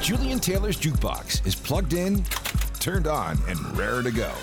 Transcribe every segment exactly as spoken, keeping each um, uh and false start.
Julian Taylor's Jukebox is plugged in, turned on, and raring to go.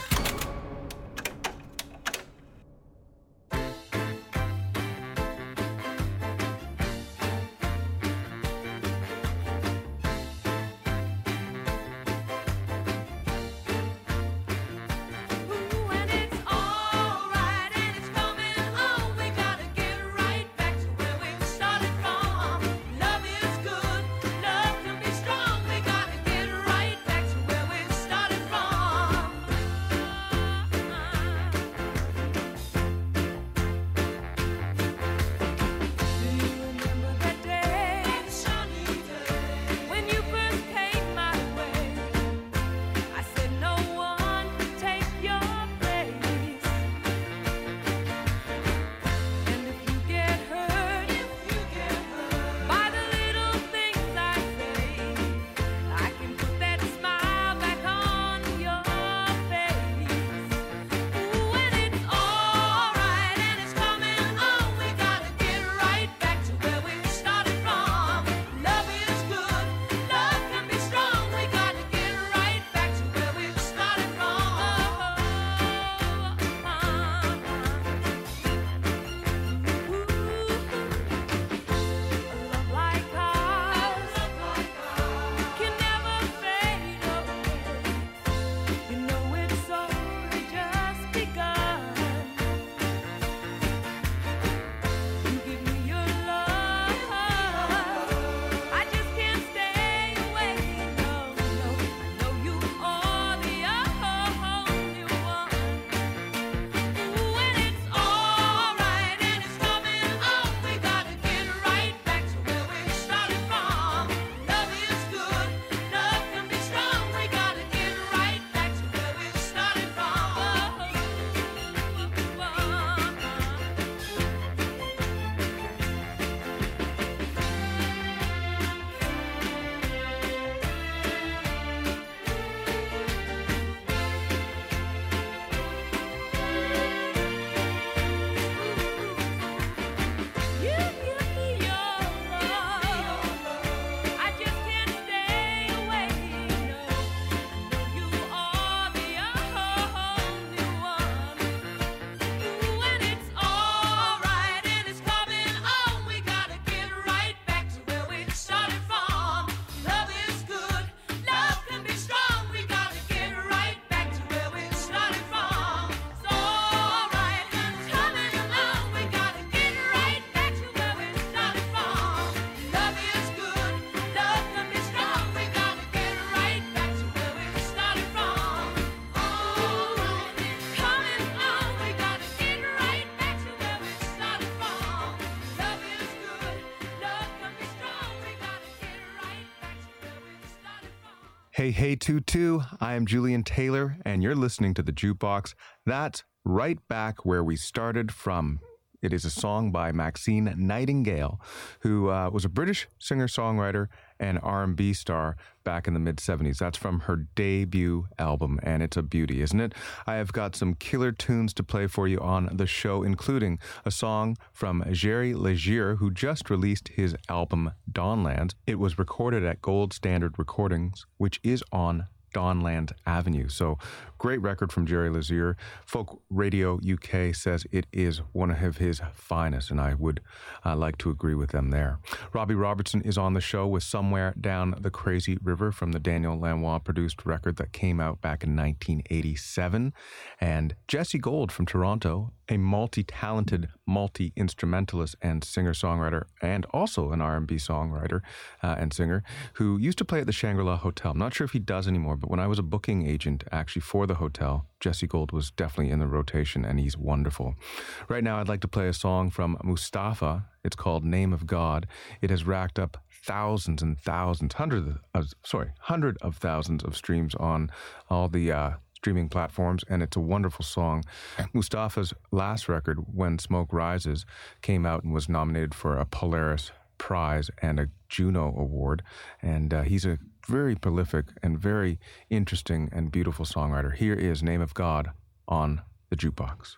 Hey, hey, two-two, I am Julian Taylor, and you're listening to The Jukebox. That's right back where we started from. It is a song by Maxine Nightingale, who uh, was a British singer-songwriter and R and B star back in the mid-seventies. That's from her debut album, and it's a beauty, isn't it? I have got some killer tunes to play for you on the show, including a song from Jerry Legier, who just released his album Dawnlands. It was recorded at Gold Standard Recordings, which is on Dawnland Avenue. So great record from Jerry Legier. Folk Radio U K says it is one of his finest, and I would uh, like to agree with them there. Robbie Robertson is on the show with Somewhere Down the Crazy River from the Daniel Lanois produced record that came out back in nineteen eighty-seven. And Jessie Gold from Toronto, a multi-talented, multi-instrumentalist and singer-songwriter, and also an R and B songwriter uh, and singer, who used to play at the Shangri-La Hotel. I'm not sure if he does anymore, but when I was a booking agent actually for the hotel, Jessie Gold was definitely in the rotation, and he's wonderful. Right now, I'd like to play a song from Mustafa. It's called Name of God. It has racked up thousands and thousands, hundreds of, sorry, hundred of thousands of streams on all the uh, streaming platforms, and it's a wonderful song. Mustafa's last record, When Smoke Rises, came out and was nominated for a Polaris Prize and a Juno Award, and uh, he's a very prolific and very interesting and beautiful songwriter. Here is Name of God on The Jukebox.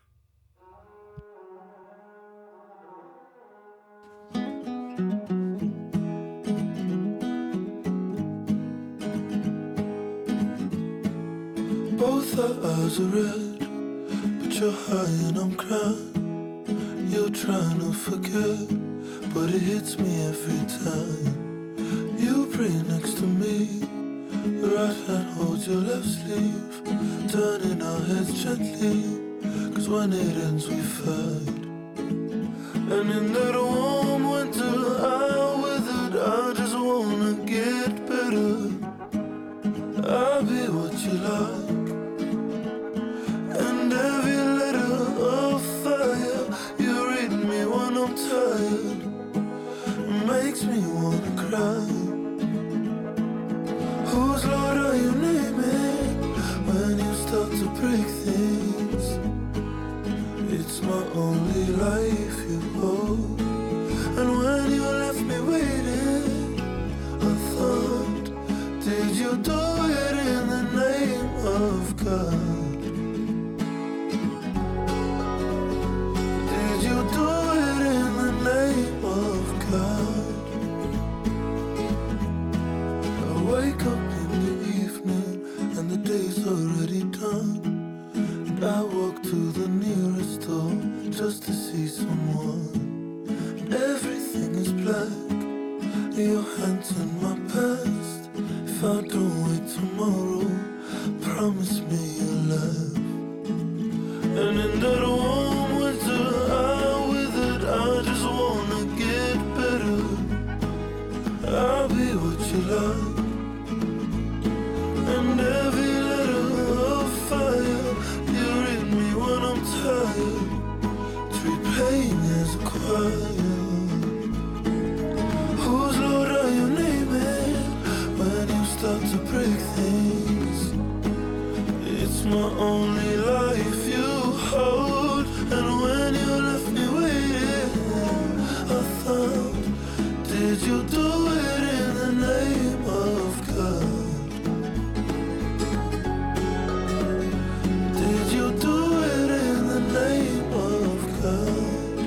Both our eyes are red, but you're high and I'm crying. You're trying to forget, but it hits me every time. You pray next to me, your right hand holds your left sleeve, turning our heads gently, cause when it ends we fight. And in that warm winter I withered, I just wanna get better. I'll be what you like, and every letter of fire you read me when I'm tired makes me wanna cry. Whose Lord are you naming when you start to break things? It's my only life you hold, and when you left me waiting, I thought, did you do it in the name of God? Did you do it in the name of God? I wake up in the evening and the day's already done, and I walk to the nearest door just to see someone. Everything is black, your hands in my past. If I don't wait tomorrow, promise me you'll laugh. And in that warm winter I withered, I just wanna get better. I'll be what you like, and every letter of fire you read me when I'm tired, treat pain as a choir. Whose Lord are you naming when you start to break things? It's my only life you hold, and when you left me waiting, I thought, did you do it in the name of God? Did you do it in the name of God?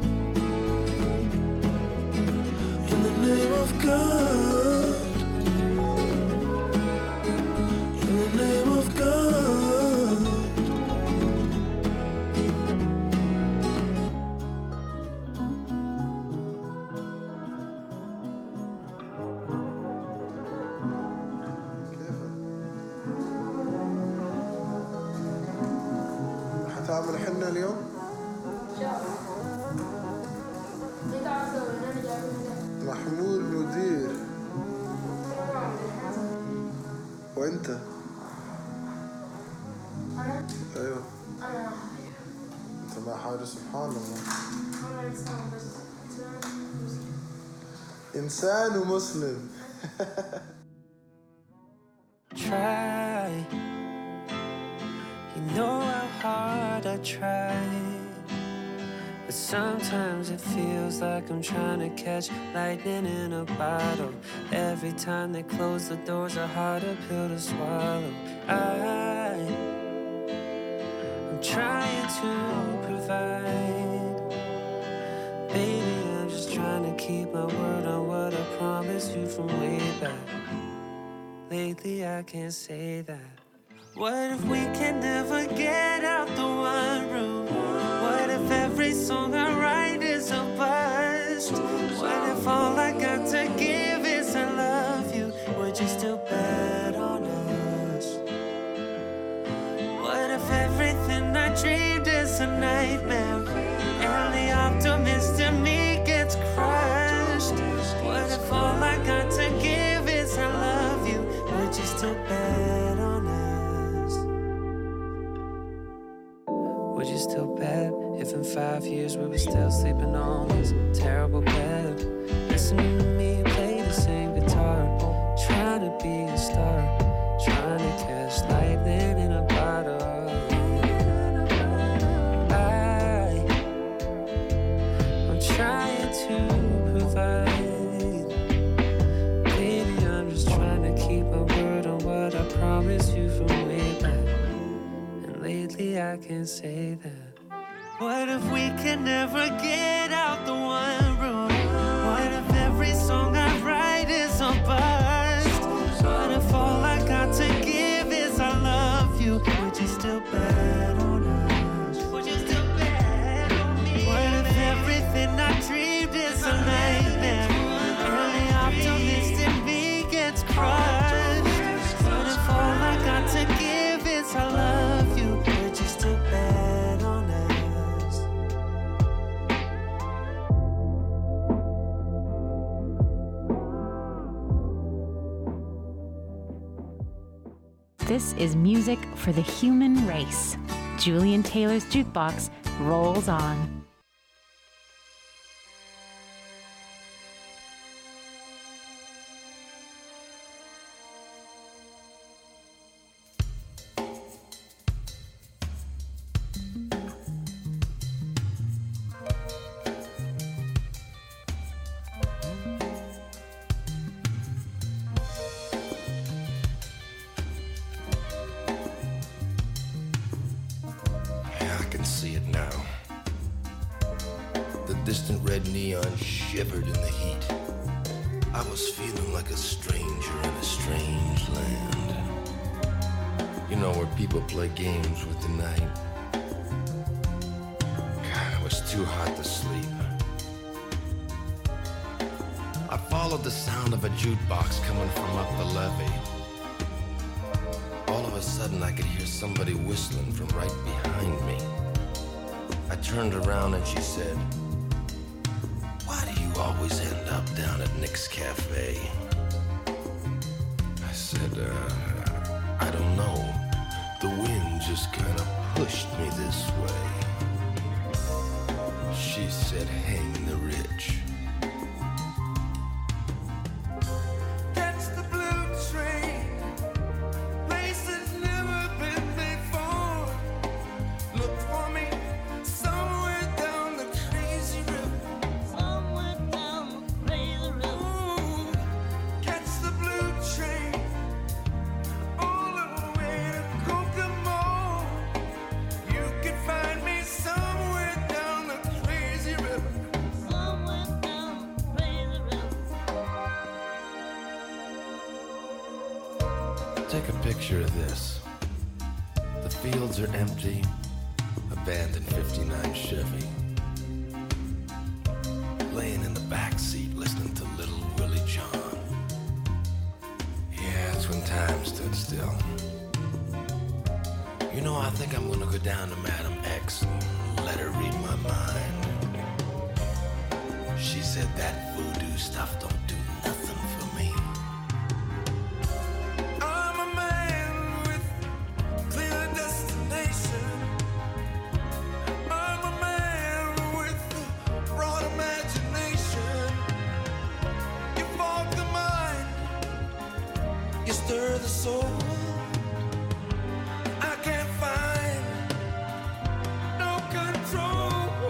In the name of God. In the name of God. حتعمل حنة اليوم؟ محمود مدير. وانت؟ ايوه انت مع حاجة سبحان الله. انسان ومسلم. Try, you know how hard I try, but sometimes it feels like I'm trying to catch lightning in a bottle. Every time they close the doors, a harder pill to swallow. I, I'm trying to provide, baby, I'm just trying to keep my word on what I promised you from way back. Lately I can't say that. What if we can never get out the one room? What if every song I write is a bust? What if all I got to give is I love you? Would you still bet on us? What if everything I dreamed is a nightmare, and the optimist in me gets crushed? What if all I got to give is I love you? Would you still bet on us? Would you still bet if in five years we were still sleeping on this terrible bed? Listening to me play the same guitar, trying to be a star, trying to catch lightning in a bottle. I, I'm trying to provide, baby, I'm just trying to keep my word on what I promised you from way back, and lately I can't say that. What if we can never get out the one room? What if every song I write is a bust? What if all I got to give is I love you? This is music for the human race. Julian Taylor's Jukebox rolls on. Shivered in the heat. I was feeling like a stranger in a strange land. You know, where people play games with the night. God, it was too hot to sleep. I followed the sound of a jukebox coming from up the levee. All of a sudden, I could hear somebody whistling from right behind me. I turned around and she said, always end up down at Nick's Cafe. I said, uh, I don't know. The wind just kind of pushed me this way. She said, hang the rich. That's the blue train. Places never been before. Look for me somewhere down the crazy river. Take a picture of this. The fields are empty, abandoned fifty-nine Chevy. Laying in the back seat listening to Little Willie John. Yeah, that's when time stood still. You know, I think I'm gonna go down to Madam X and let her read my mind. She said that voodoo stuff don't do nothing for me. Stir the soul. I can't find no control.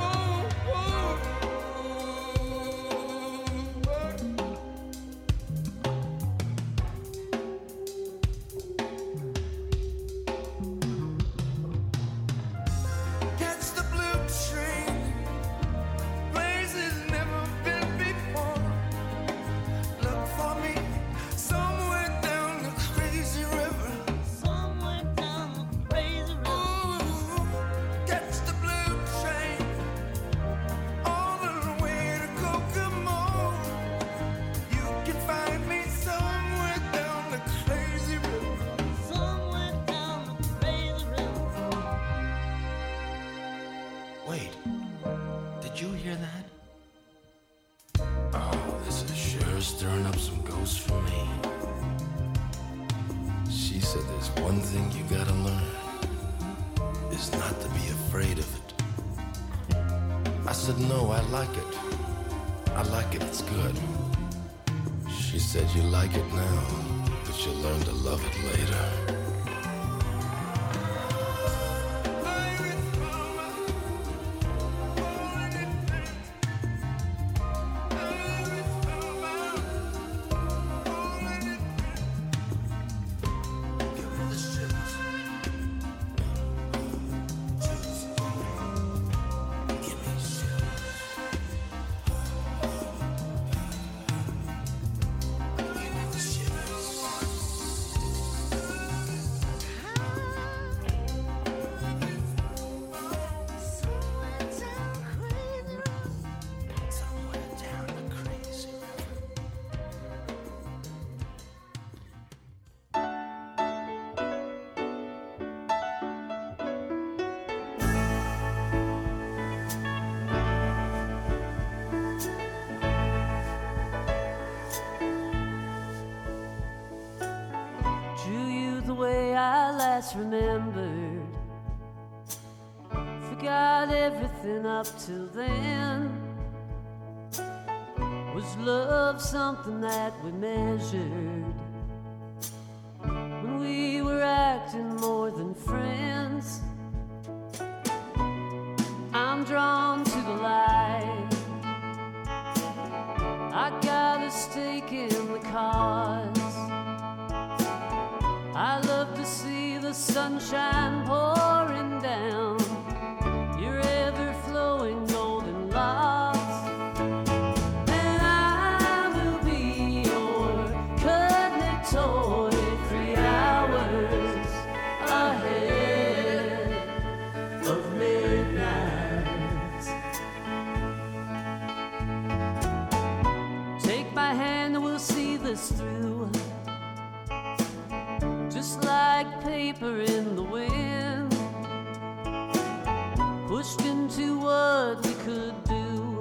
Catch the blue train. Places never been before. Look for me somewhere down the crazy river. Somewhere down the crazy river. Ooh, catch the blue train all the way to Kokomo. You can find me somewhere down the crazy river. Somewhere down the crazy river. Wait, did you hear that? Oh, this is sure stirring up some ghosts for me. She said there's one thing you gotta learn, is not to be afraid of it. I said, no, I like it. I like it, it's good. She said, you like it now, but you'll learn to love it later. way I last remembered. Forgot everything up till then. Was love something that we measured when we were acting more than friends? I'm drawn to the light. I got a stake in the cause. I love to see the sunshine pouring down your ever-flowing golden locks. And I will be your cuddly toy three hours ahead of midnight. Take my hand and we'll see this through. Just like paper in the wind, pushed into what we could do.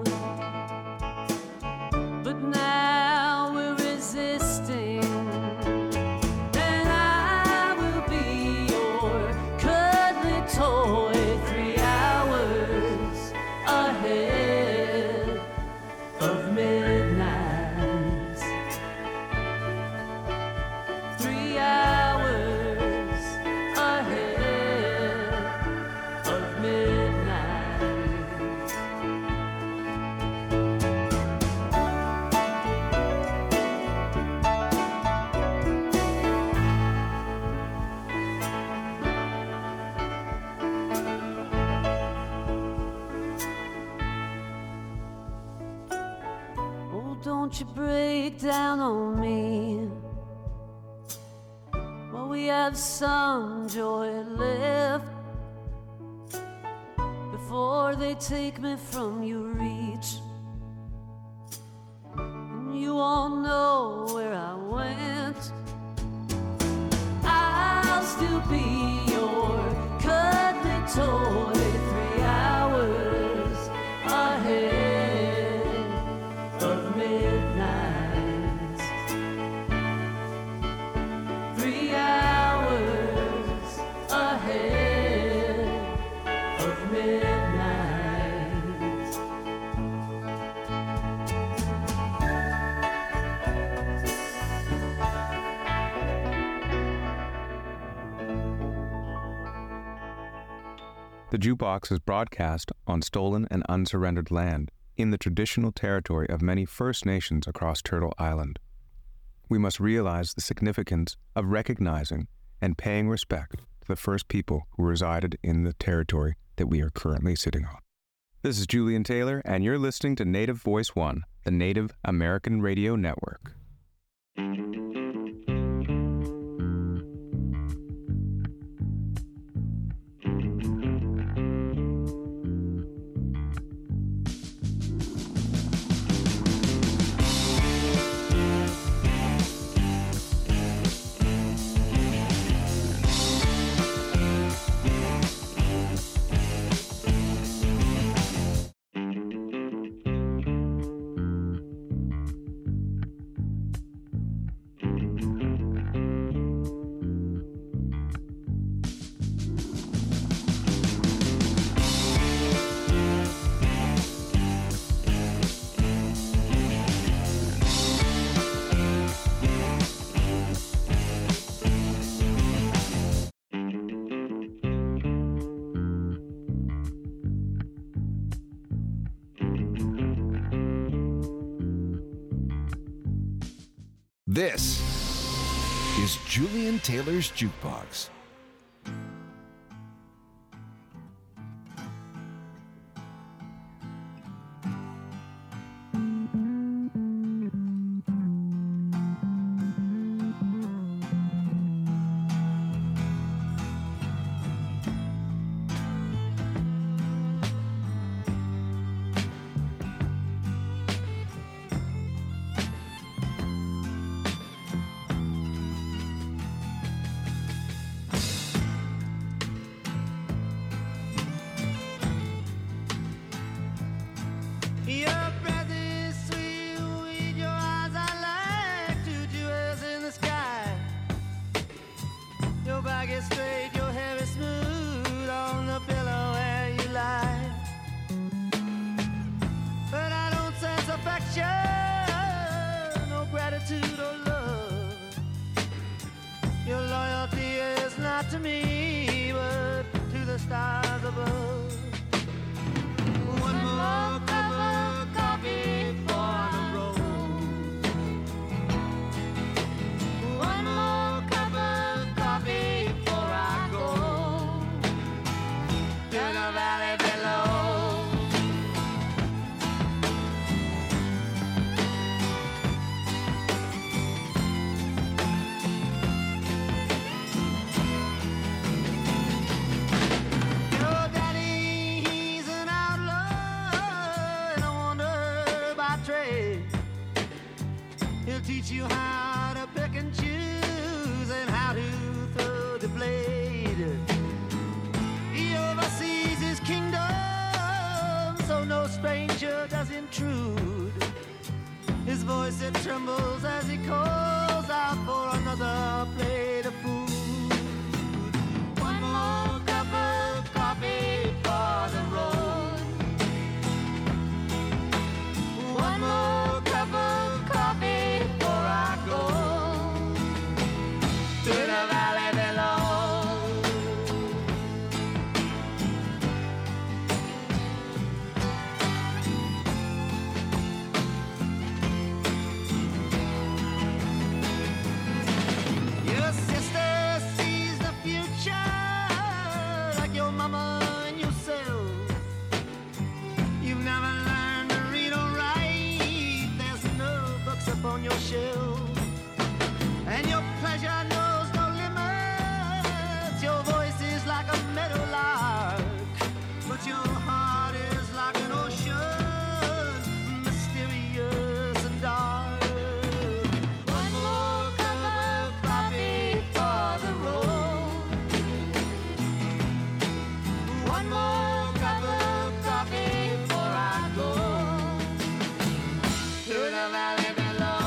But now we're resisting. And I will be your cuddly toy three hours ahead of midnight. Three hours ahead of midnight. Oh, don't you break down on me. Well, we have some joy left before they take me from your reach. And you all know where I went. I'll still be your cuddly toy three hours ahead of midnight. Three hours ahead of midnight. The Jukebox is broadcast on stolen and unsurrendered land in the traditional territory of many First Nations across Turtle Island. We must realize the significance of recognizing and paying respect to the first people who resided in the territory that we are currently sitting on. This is Julian Taylor, and you're listening to Native Voice One, the Native American Radio Network. This is Julian Taylor's Jukebox. not to me, but to the stars above. One more cup of coffee for the road. One more cup of coffee before I go to the valley below. Your daddy, he's an outlaw and a wonder by trade. He'll teach you how to pick and choose and how to throw the blade. He oversees his kingdom, so no stranger does intrude. His voice, it trembles as he calls out for another plate of food. One more cup of coffee for the road. One more cup of coffee before I go to the valley below. Your sister sees the future like your mama and yourself. You've never learned to read or write. There's no books upon your shelf. And your pleasure knows no limits. Your voice is like a meadowlark, but your heart is like an ocean, mysterious and dark. One more cup of coffee for the road. One more cup of coffee before I go to the valley below.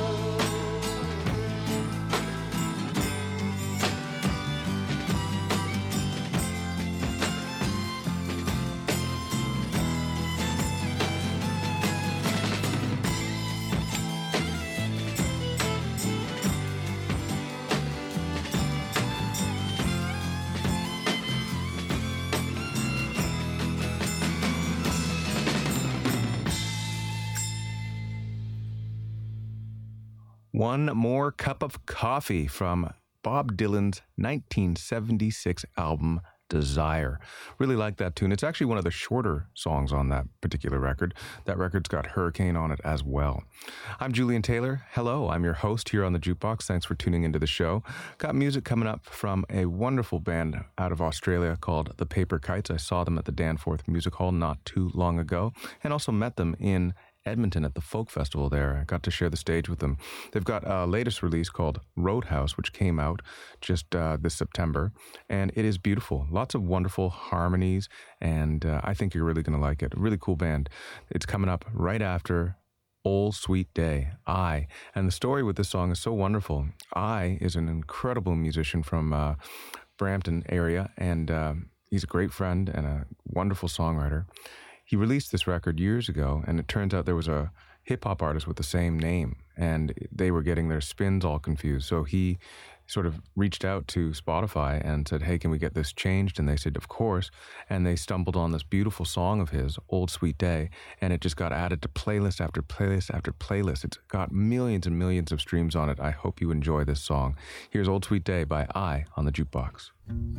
One More Cup of Coffee from Bob Dylan's nineteen seventy-six album Desire. Really like that tune. It's actually one of the shorter songs on that particular record. That record's got Hurricane on it as well. I'm Julian Taylor. Hello, I'm your host here on the Jukebox. Thanks for tuning into the show. Got music coming up from a wonderful band out of Australia called The Paper Kites. I saw them at the Danforth Music Hall not too long ago and also met them in Edmonton at the Folk Festival there. I got to share the stage with them. They've got a latest release called Roadhouse, which came out just uh, this September, and it is beautiful. Lots of wonderful harmonies, and uh, I think you're really going to like it. A really cool band. It's coming up right after Old Sweet Day, I. And the story with this song is so wonderful. I is an incredible musician from uh, Brampton area, and uh, he's a great friend and a wonderful songwriter. He released this record years ago, and it turns out there was a hip-hop artist with the same name, and they were getting their spins all confused. So he sort of reached out to Spotify and said, hey, can we get this changed? And they said, of course. And they stumbled on this beautiful song of his, Old Sweet Day, and it just got added to playlist after playlist after playlist. It's got millions and millions of streams on it. I hope you enjoy this song. Here's Old Sweet Day by I on the Jukebox.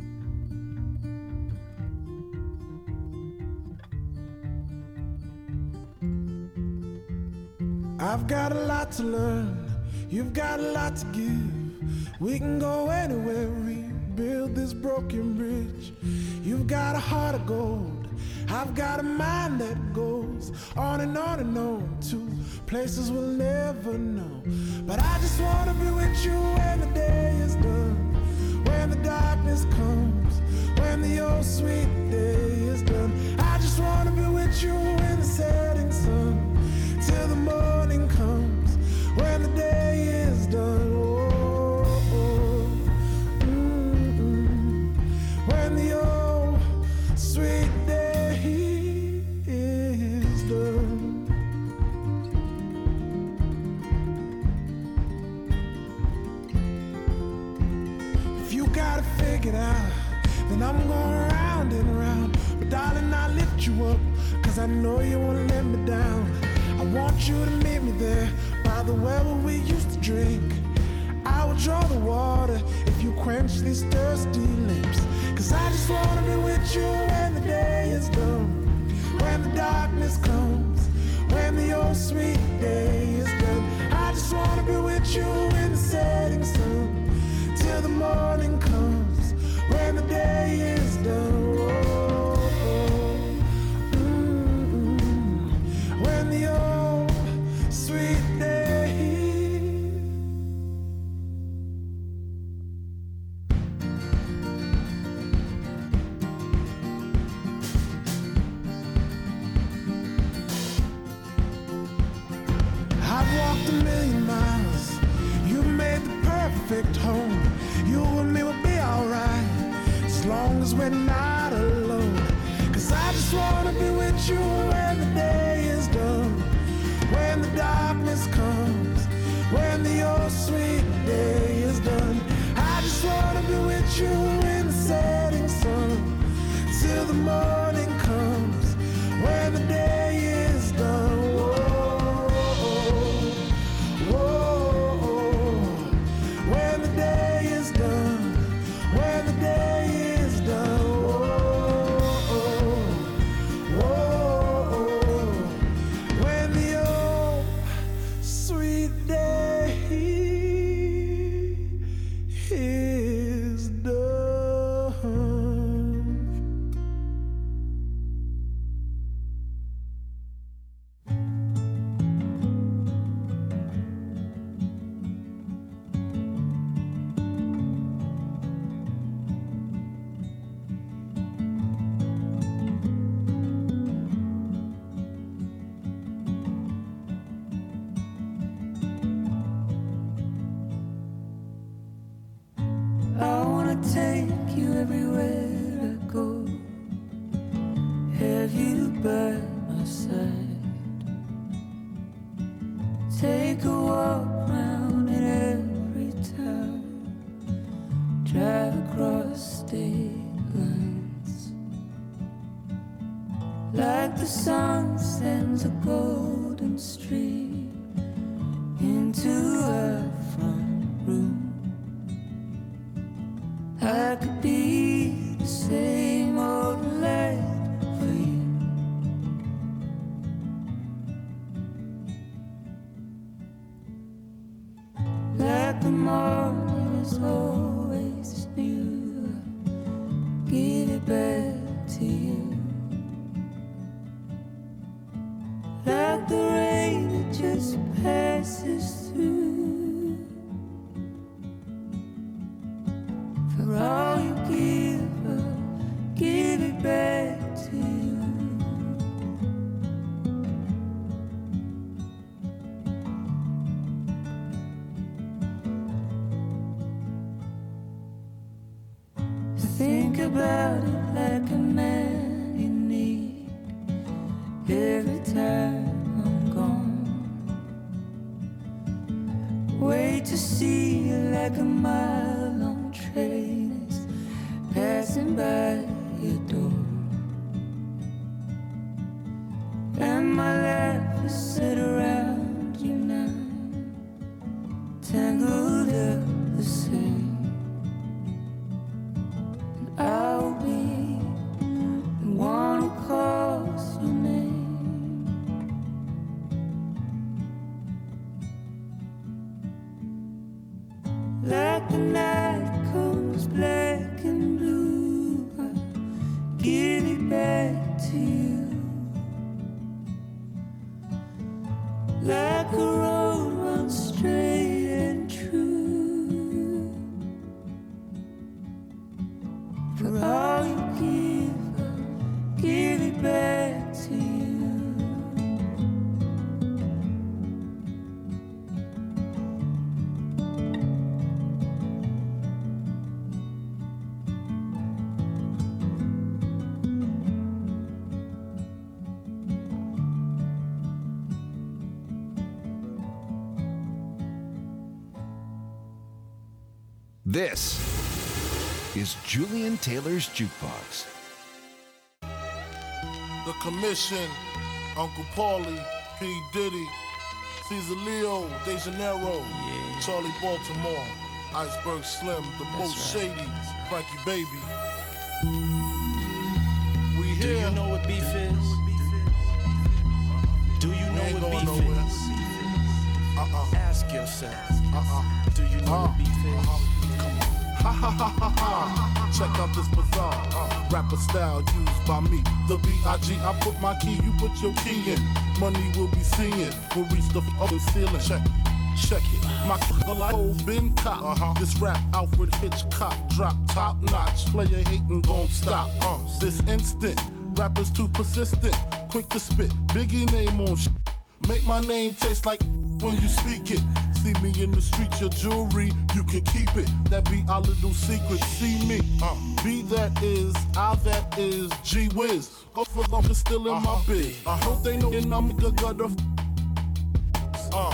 I've got a lot to learn, you've got a lot to give. We can go anywhere, rebuild this broken bridge. You've got a heart of gold, I've got a mind that goes on and on and on to places we'll never know. But I just wanna be with you when the day is done, when the darkness comes, when the old sweet day is done. I just wanna be with you in the setting sun, till the morning comes, when the day is done. Oh, oh, mm-mm. When the old sweet day is done. got it figured out, then I'm going round and round. But darling, I'll lift you up, cause I know you won't let me down. I want you to meet me there by the well where we used to drink. I will draw the water if you quench these thirsty lips. Cause I just wanna be with you when the day is done, when the darkness comes, when the old sweet day is done. I just wanna be with you in the setting sun, till the morning comes, when the day is done. Oh, oh, mm-mm. When the old sweet day. A million miles, you made the perfect home. You and me will be alright, as long as we're not alone. Cause I just wanna be with you when the day is done, when the darkness comes, when the old sweet day is done. I just wanna be with you in the setting sun, till the morning comes, when the day is done. Whoa. Think about it like a man you need every time I'm gone. Wait to see you like a mile-long train is passing by your door. And my life is set around you now, tangled up the same. I'll be the one who calls your name. Like the night comes black and blue, I'll give it back to you. Like a road runs straight and true. For all you give, I'll give it back to you. This is Julian Taylor's Jukebox. The Commission, Uncle Paulie, P. Diddy, Caesar Leo, De Janeiro, yeah. Charlie Baltimore, Iceberg Slim, the most right. shady, Frankie Baby. We here. Do you know what beef is? Do you know what beef nowhere. is? Uh-uh. Ask yourself. Uh-uh. Do you know uh, what beef is? Uh-uh. Come on. Ha ha ha ha ha. Check out this bizarre uh, rapper style used by me. The B I G, I put my key, you put your key in. Money will be seeing, we'll reach the other ceiling. Check it, check it. My life been cop. Uh-huh. This rap Alfred Hitchcock drop top notch. Player hating gon' stop. Uh, this instant, rappers too persistent, quick to spit. Biggie name on sh- make my name taste like when you speak it. See me in the street, your jewelry, you can keep it. That be our little secret. See me, uh, B that is, I that is, G Wiz. Hope for them is still in uh-huh. my biz. I hope they know that I'm a gutter. Uh,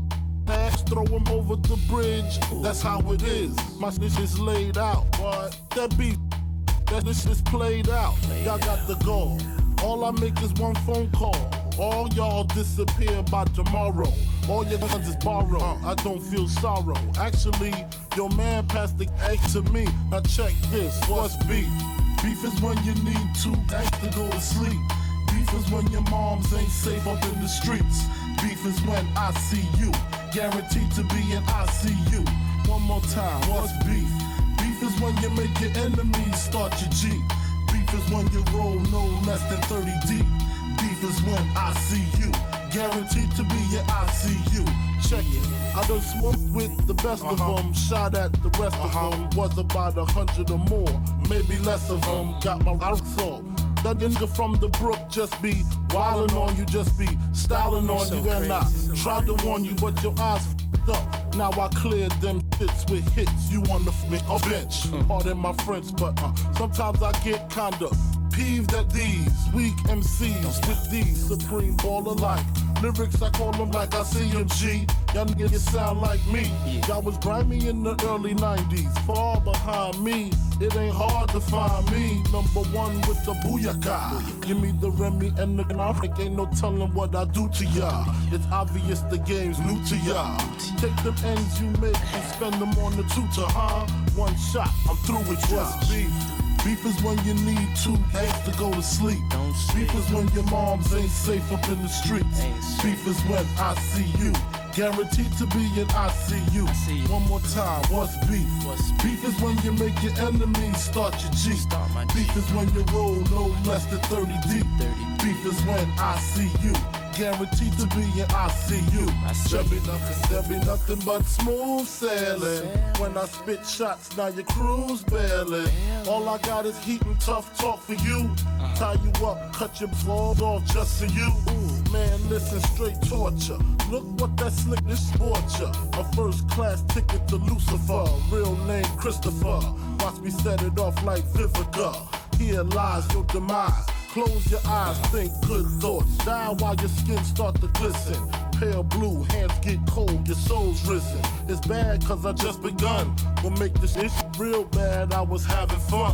pass, throw them over the bridge. That's how it is. My snitch is laid out. What? That beat, that this is played out. Y'all got the goal. All I make is one phone call. All y'all disappear by tomorrow. All your guns is borrowed. I don't feel sorrow. Actually, your man passed the egg to me. Now check this. What's beef? Beef is when you need two eggs to go to sleep. Beef is when your moms ain't safe up in the streets. Beef is when I see you, guaranteed to be in I C U. One more time. What's beef? Beef is when you make your enemies start your G. Beef is when you roll no less than thirty deep. Beef is when I see you, guaranteed to be your I C U. Check it, I done smoked with the best uh-huh. of them, shot at the rest uh-huh. of them, was about a hundred or more, maybe less of them, got my rocks off. That nigga from the brook just be wildin' on you, just be styling on so you, and I tried to warn you, but your eyes f***ed up. Now I cleared them shits with hits, you on the f***ing bench. Pardon my French, but uh, sometimes I get kinda peeved at these weak M Cs with these supreme baller life. Lyrics, I call them like I see them, G. Y'all niggas sound like me. Y'all was grimy in the early nineties. Far behind me, it ain't hard to find me. Number one with the booyaka. Give me the Remy and the Gnarrick. Ain't no telling what I do to y'all. It's obvious the game's new to y'all. Take them ends you make and spend them on the tutor, huh? One shot, I'm through with y'all. Beef. Beef is when you need two eggs to go to sleep. Beef is when your moms ain't safe up in the streets. Beef is when I see you, guaranteed to be in I C U. One more time, what's beef? Beef is when you make your enemies start your G. Beef is when you roll no less than thirty deep. Beef is when I see you, guaranteed to be in I C U. There'll be nothing, there'll be nothing but smooth sailing. When I spit shots, now your crew's bailing. All I got is heat and tough talk for you. Tie you up, cut your balls off just for you. Man, listen, straight torture. Look what that slickness sport ya. A first class ticket to Lucifer. Real name Christopher. Watch me set it off like Vivica. Here lies your demise. Close your eyes, think good thoughts. Die while your skin start to glisten. Pale blue, hands get cold, your soul's risen. It's bad cause I just begun. Will make this issue real bad, I was having fun.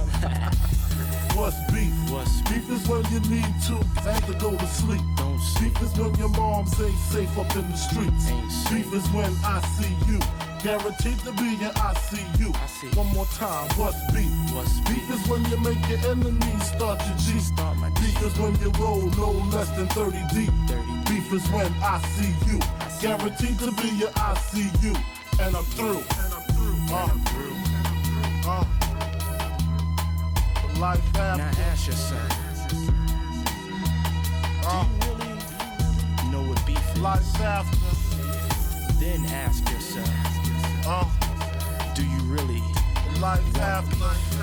What's beef? What's beef is when you need to have to go to sleep. Don't beef is when your moms ain't safe up in the streets. Beef is when I see you, guaranteed to be in I C U. One more time, what's beef? What's beef is when you make your enemies start your G. Start my beef is when you roll no less than thirty deep. Beef is when I see you, guaranteed to be in I C U. And I'm through. And I'm through. Uh, I'm through. Uh, Life after. Now ask yourself, uh, do you really know what beef is? Life after. Then ask yourself, uh, do you really life after?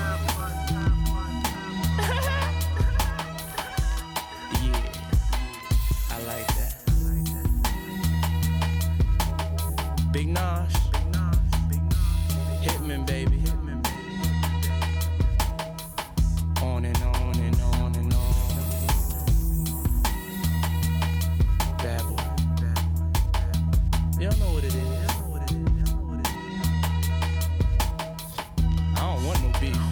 Yeah, I like that. Big Nosh, Hitman, baby. On and on and on and on. Bad boy. Y'all know what it is. I don't want no beef.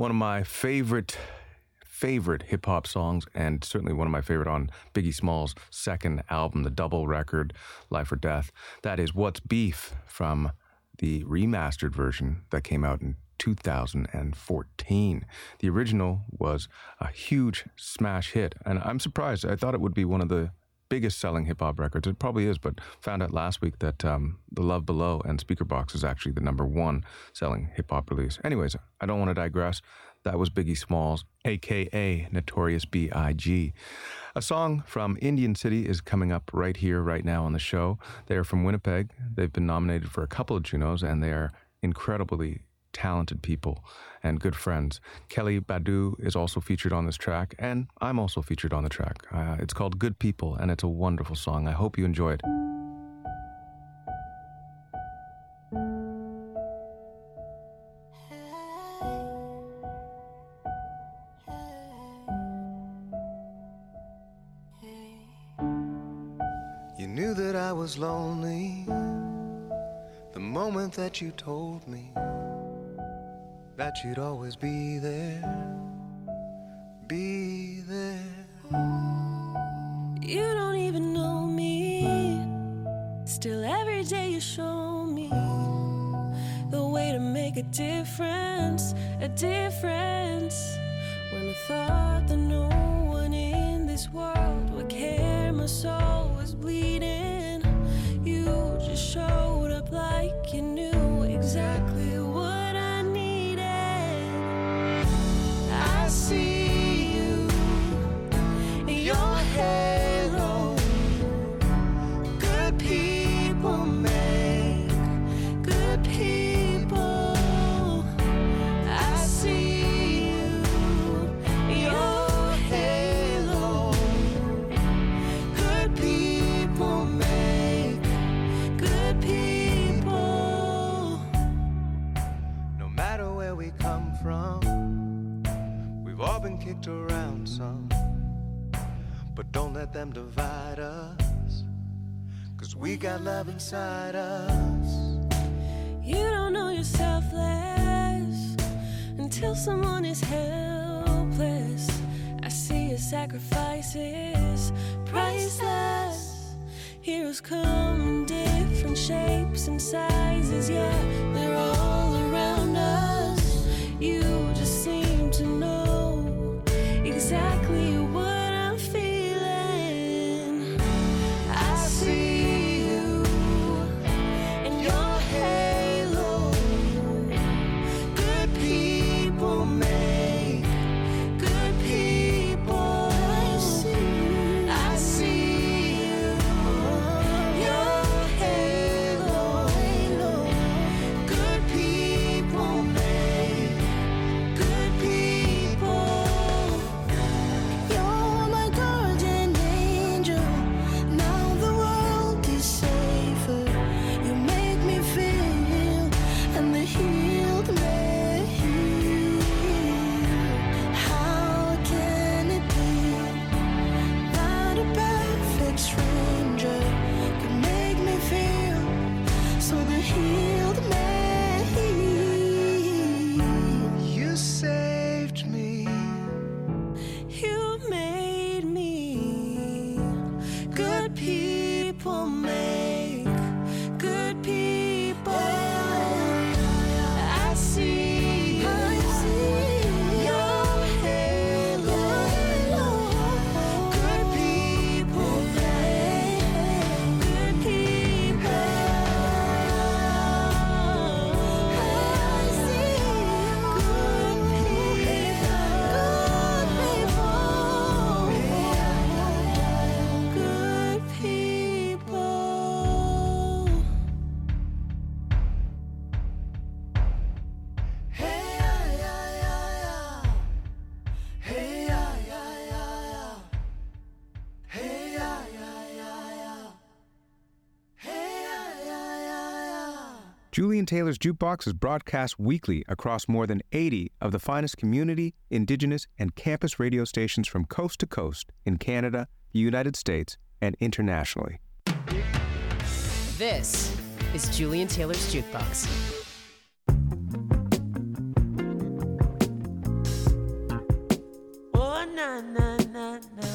one of my favorite, favorite hip-hop songs, and certainly one of my favorite on Biggie Smalls' second album, the double record, Life or Death. That is What's Beef from the remastered version that came out in two thousand fourteen. The original was a huge smash hit, and I'm surprised. I thought it would be one of the biggest selling hip-hop records. It probably is, but found out last week that um, The Love Below and Speaker Box is actually the number one selling hip-hop release. Anyways, I don't want to digress. That was Biggie Smalls, a k a. Notorious B I G A song from Indian City is coming up right here, right now on the show. They are from Winnipeg. They've been nominated for a couple of Junos, and they are incredibly talented people and good friends. Kelly Badu is also featured on this track, and I'm also featured on the track. Uh, it's called Good People, and it's a wonderful song. I hope you enjoy it. You knew that I was lonely the moment that you told me that you'd always be there, be there. You don't even know me. Still every day you show me the way to make a difference, a difference. When I thought that no one in this world would care, my soul was bleeding. You just showed up like you knew exactly what I needed. I see you in your halo. Good people make good people. I see you in your halo. Good people make good people. No matter where we come from, we've all been kicked around some. But don't let them divide us, 'cause we got love inside us. You don't know you're selfless until someone is helpless. I see your sacrifices, priceless. Heroes come in different shapes and sizes, yeah, they're all around us. You just seem to know exactly what I'm feeling. I see you in your halo. Good people make good people. I see, I see you, your halo. Good people make good people. You're my guardian angel. Now the world is safer. You make me feel, and the healed may heal. How can it be that a perfect stranger could make me feel so the healed may heal? You saved me. You made me. Good people make good people. I see you. Your halo. Good people make good people. I see good people. Good people. Hey, yeah, yeah, yeah, yeah. Hey, yeah, yeah, yeah, yeah. Hey, yeah, yeah, yeah, yeah. Hey, yeah, yeah, yeah, yeah. Julian Taylor's Jukebox is broadcast weekly across more than eighty of the finest community, indigenous, and campus radio stations from coast to coast in Canada, the United States, and internationally. This is Julian Taylor's Jukebox. na na na na.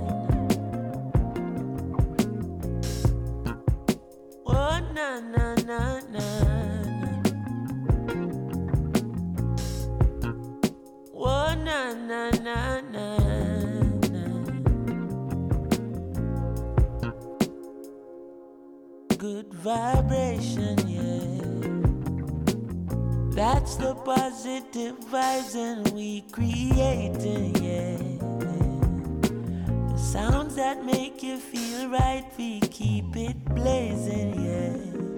Oh na na na na. Oh na na na na. Good vibration, yeah. That's the positive vibes and we creating, yeah. The sounds that make you feel right, we keep it blazing, yeah.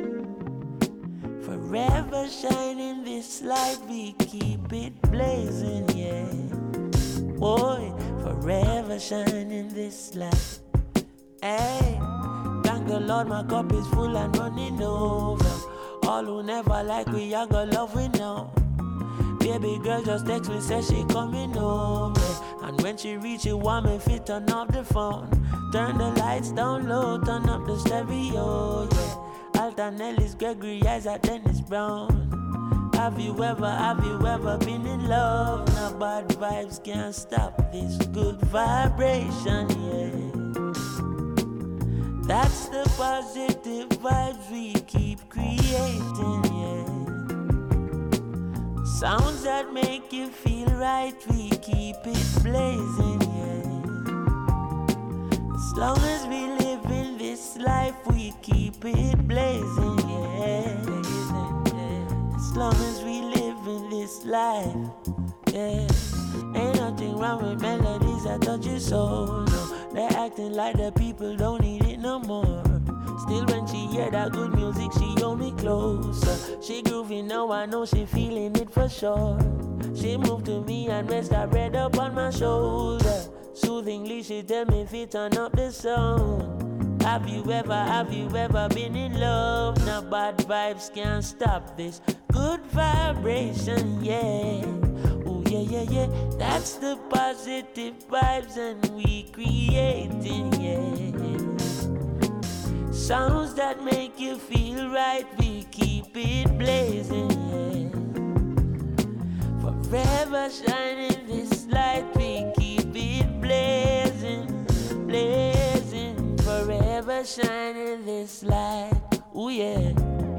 Forever shining this light, we keep it blazing, yeah. Boy, forever shining this light. Hey, thank the Lord, my cup is full and running over. All who never like we, I got love we know. Baby girl just text me, say she coming over. And when she reach it, want me fit turn off the phone. Turn the lights down low, turn up the stereo, yeah. Alton Ellis, Gregory Isaac, Dennis Brown. Have you ever, have you ever been in love? Now bad vibes can't stop this good vibration, yeah. That's the positive vibes we keep creating, yeah. Sounds that make you feel right, we keep it blazing, yeah. As long as we live in this life, we keep it blazing, yeah. As long as we live in this life, yeah. Ain't nothing wrong with melodies that touch your soul, no. They're acting like the people don't need it no more. Still when she hear that good music, she hold me closer. She groovy now, I know she feeling it for sure. She moved to me and rest her head up on my shoulder. Soothingly she tell me if it turn up the sound. Have you ever, have you ever been in love? Now bad vibes can't stop this good vibration, yeah. Yeah, yeah, yeah, that's the positive vibes and we creating, yeah. Sounds that make you feel right, we keep it blazing, yeah. Forever shining this light, we keep it blazing, blazing. Forever shining this light, ooh yeah.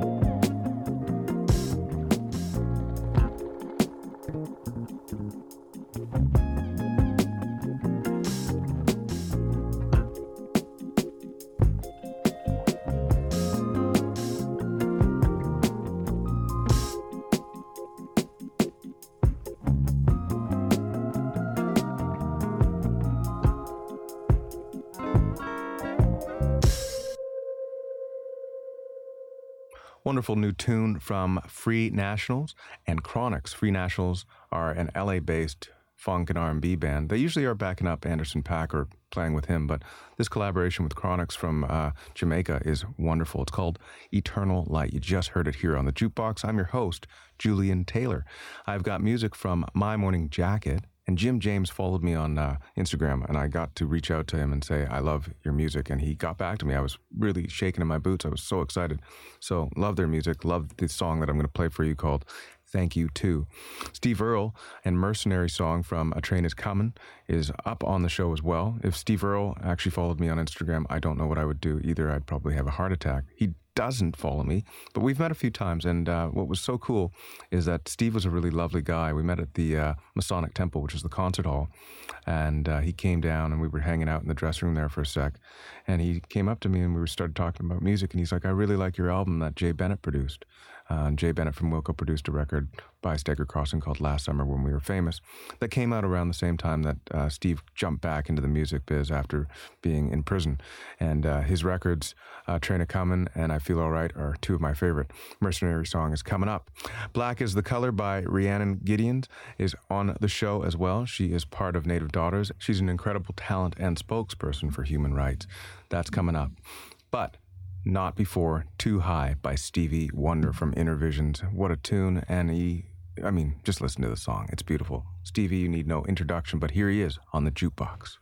Wonderful new tune from Free Nationals and Chronix. Free Nationals are an L A-based funk and R and B band. They usually are backing up Anderson .Paak or playing with him, but this collaboration with Chronix from uh, Jamaica is wonderful. It's called Eternal Light. You just heard it here on the Jukebox. I'm your host, Julian Taylor. I've got music from My Morning Jacket, and Jim James followed me on uh, Instagram, and I got to reach out to him and say, I love your music, and he got back to me. I was really shaking in my boots. I was so excited. So love their music, love the song that I'm going to play for you called Thank You Too. Steve Earle and Mercenary Song from A Train Is Comin' is up on the show as well. If Steve Earle actually followed me on Instagram, I don't know what I would do either. I'd probably have a heart attack. He doesn't follow me, but we've met a few times, and uh, what was so cool is that Steve was a really lovely guy. We met at the uh, Masonic Temple, which is the concert hall, and uh, he came down and we were hanging out in the dressing room there for a sec, and he came up to me and we started talking about music, and he's like, I really like your album that Jay Bennett produced. Uh, and Jay Bennett from Wilco produced a record by Steger Crossing called Last Summer When We Were Famous that came out around the same time that uh, Steve jumped back into the music biz after being in prison. And uh, his records, uh, Train A Comin' and I Feel Alright, are two of my favorite. Mercenary Song is coming up. Black is the Color by Rhiannon Gideons is on the show as well. She is part of Native Daughters. She's an incredible talent and spokesperson for human rights. That's coming up. But not before Too High by Stevie Wonder from Inner Visions. What a tune, and he, I mean, just listen to the song. It's beautiful. Stevie, you need no introduction, but here he is on the Jukebox.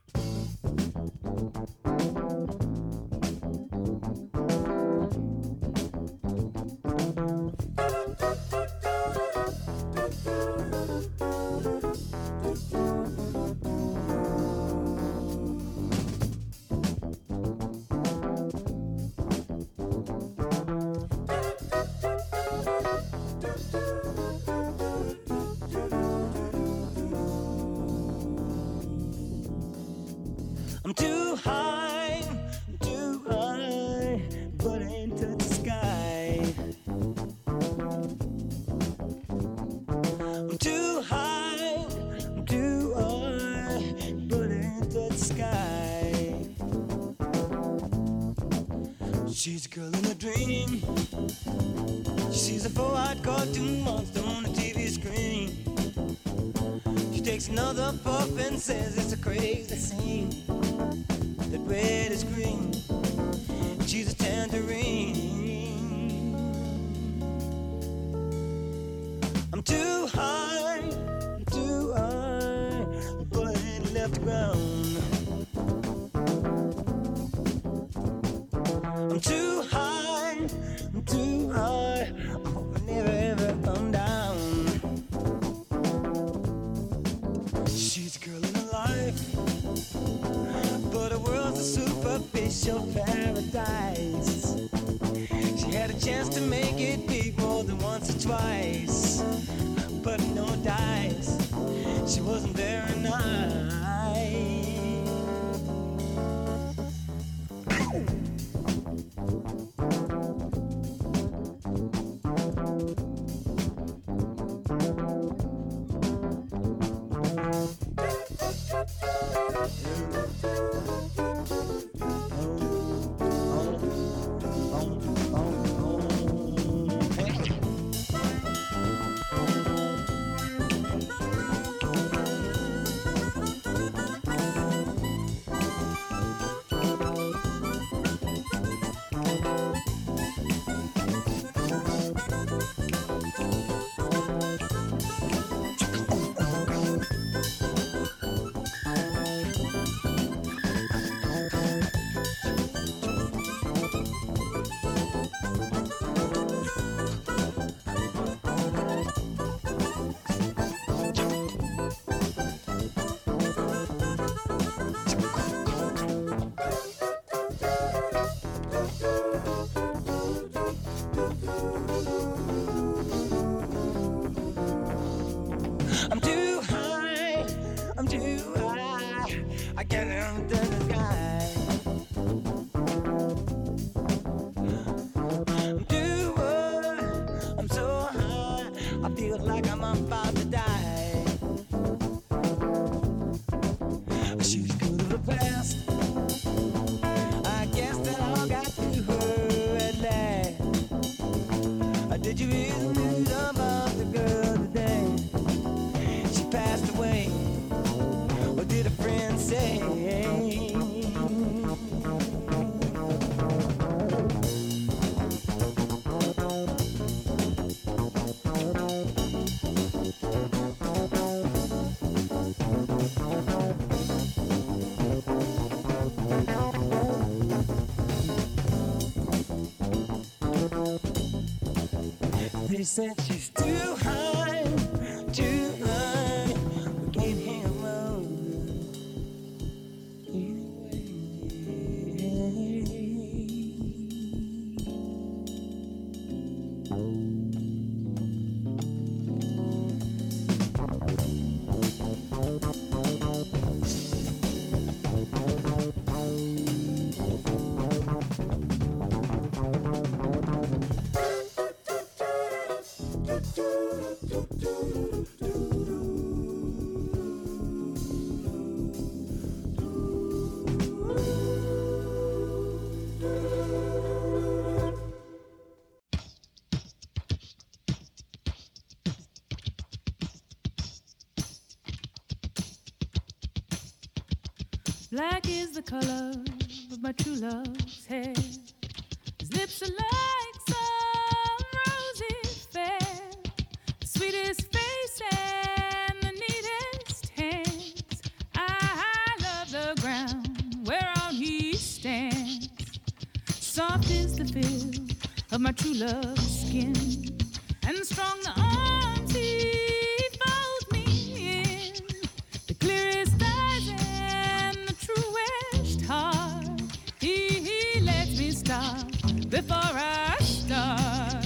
high, I'm too high, but I ain't touch the sky. I'm too high, I'm too high, but I ain't touch the sky. She's a girl in a dream. She sees a four-eyed cartoon monster on the T V screen. She takes another puff and says it's a crazy scene. That red is green. She's a tangerine. I'm too high, I'm too high, but I ain't left the ground. I'm too high, I'm too high, I hope I never ever come down. She's a girl in her life, but her world's a superficial paradise. She had a chance to make it big more than once or twice, but no dice, she wasn't very nice. I'm too high, I'm too high, I can't under the sky. I'm too high, I'm so high, I feel like I'm about to die. She's good of the past, I guess that all got to her at last. Did you really read about the girl today? She passed away. What did a friend say? They said she's too high, too high, we can't hang around anyway. Black is the color of my true love's hair. His lips are like some rosy fair. The sweetest face and the neatest hands. I love the ground whereon he stands. Soft is the feel of my true love's skin, and strong the arms he folds me in. The clearest eyes and the truest heart. He, he lets me stop before I start.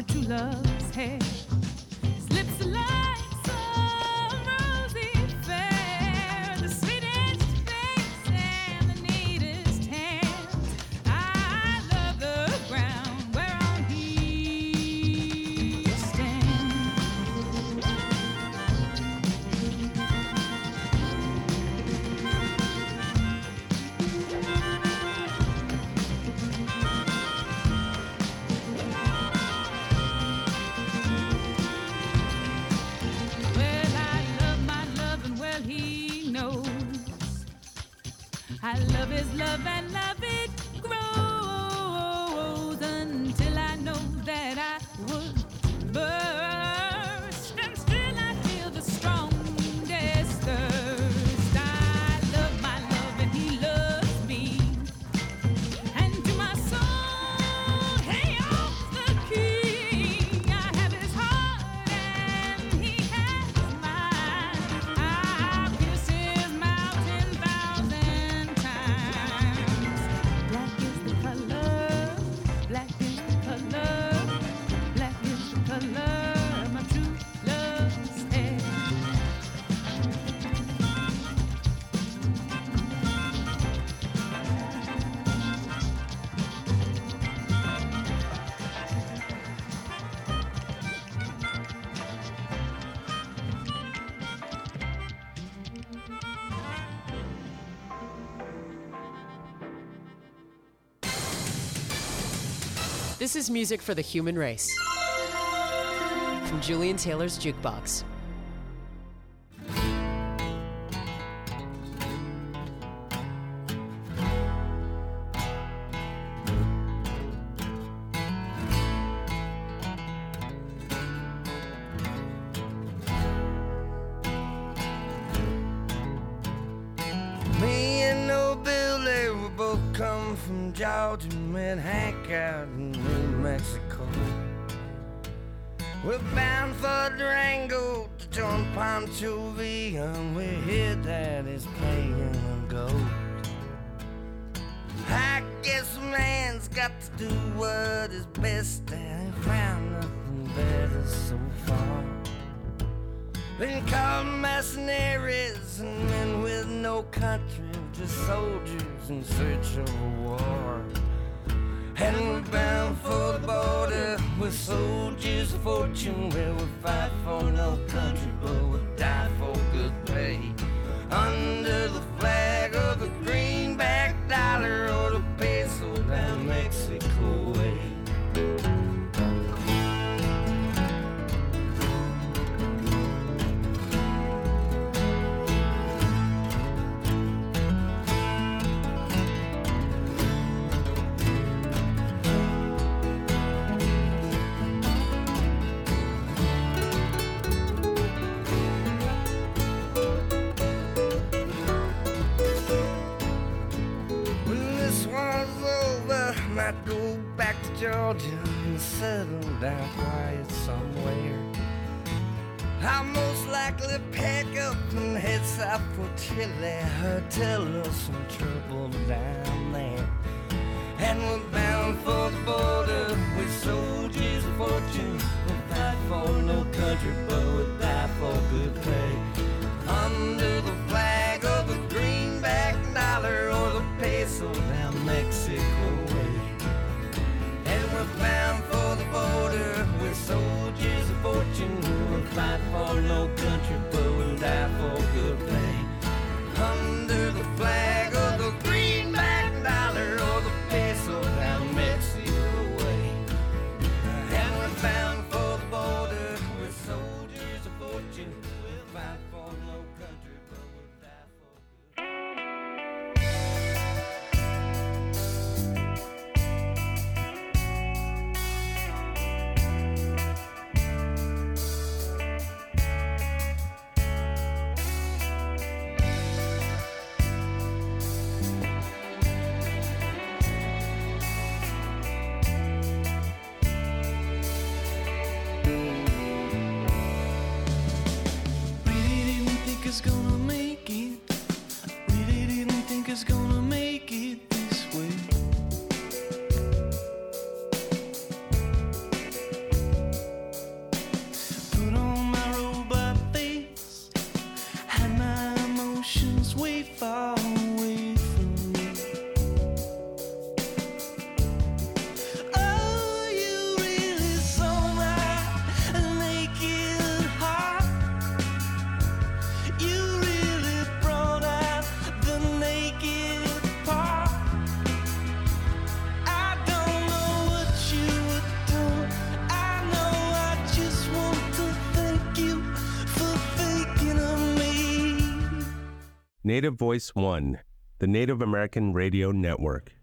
my true love's hair. His lips are like some rosy fair, the sweetest face and the neatest hands. I love the ground whereon he stands. Well, I love my love and well he knows. I love his love and love it grows until I know that I would burst. And still I feel the strongest thirst. I love my love and he loves me. And to my soul, he owns the key. I have his heart and he has mine. I've kissed his mouth ten thousand times. Black is the color, black is the color, black is the color of my true love's hair. This is music for the human race. From Julian Taylor's Jukebox. Me and no Billy, we both come from Georgia, met Hank out in New Mexico. We're bound for Durango to join Pancho Villa, and we hear that he's playing on gold. I guess a man's got to do what is best, and I found nothing better so far. Been called mercenaries and men with no country, just soldiers in search of a war. And we're bound for the border with soldiers of fortune, where we fight for no country but we die for good pay. Under the flag of the greenback dollar or the peso down Mexico way. Might go back to Georgia and settle down quiet somewhere. I'll most likely pack up and head south for Chile, or tell us some trouble down there. And we're bound for the border with soldiers of fortune. We'll fight for no country, but we'll die for good pay. Under the flag of the greenback dollar or the peso down Mexico way. And we're bound for the border with soldiers of fortune. We'll fight for no country, but we'll die for good pay. Under the flag of the greenback dollar or the peso down Mexico way. And we're bound for the border with soldiers of fortune. We'll fight for no country, but we'll die for good. Native Voice One, the Native American Radio Network.